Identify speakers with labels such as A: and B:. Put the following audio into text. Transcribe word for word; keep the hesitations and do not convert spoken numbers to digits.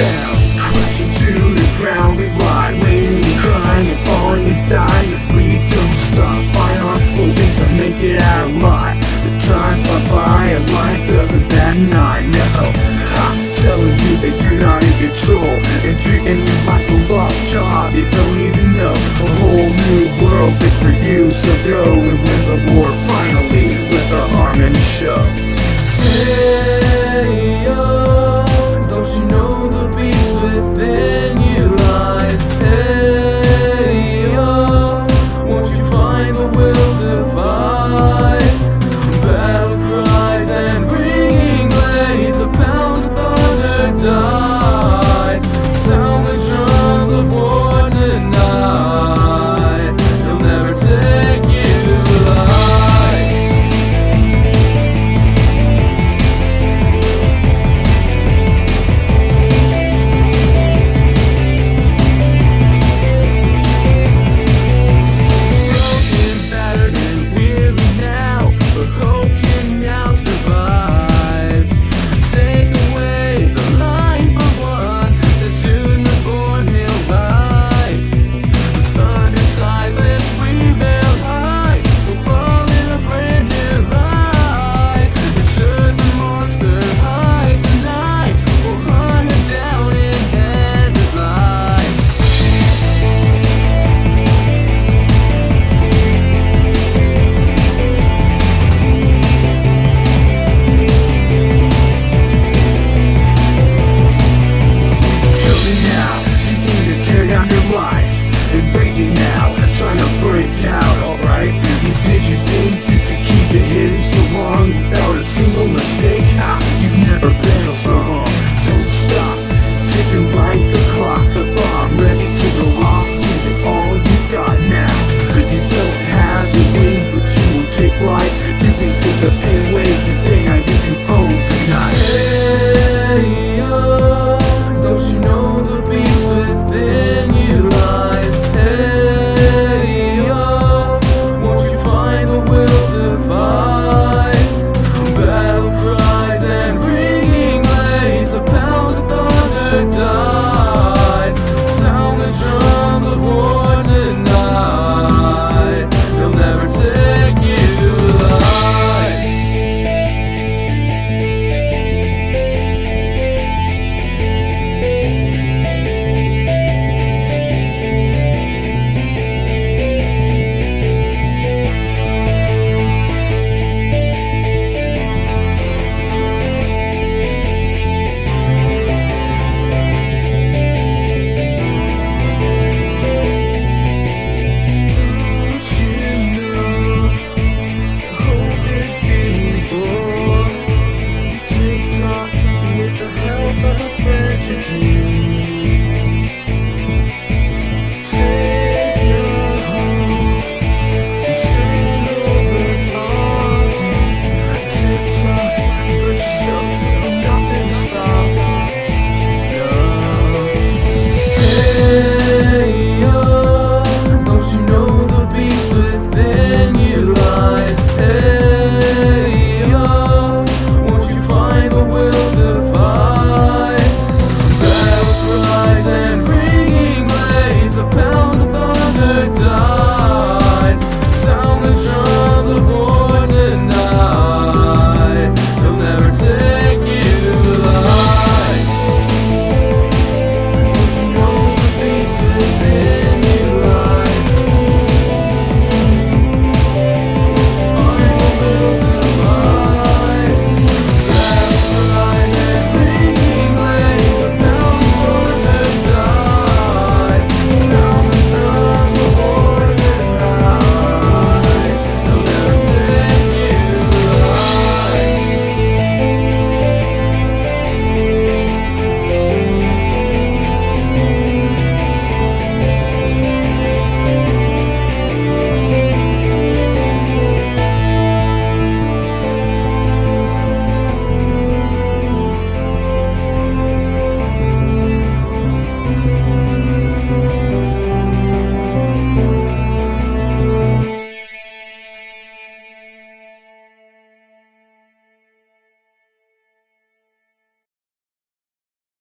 A: down, crashing to the ground. We lie, waiting and crying and falling and dying. If we don't stop, fight on, we'll need to make it out alive. The time flies by and life doesn't bat an eye. No, ha, telling you that you're not in control and treating you like a lost cause you don't even know. A whole new world is for you, so go and win the war finally. Let the harmony show.
B: Hey, yo, don't you know the beast within you lies? Hey, yo, won't you find the will to fight? Battle cries and ringing blades, the pound of thunder dies. Sound the drums of war tonight, they'll never take you alive.
A: Did you think you could keep it hidden so long without a single mistake? Ha, you've never been so strong. Don't stop, ticking like the clock, a bomb ready to go off. Give it all you've got now. You don't have the wings, but you will take flight. You can take the pain away today, now you can own the night.
B: Hey, yo, don't you know the beast within you lies? Hey, yo, find the will to fight. Battle cries and ringing blades, the pound of thunder dies. Sound the drums of war tonight, they'll never take you alive.
A: To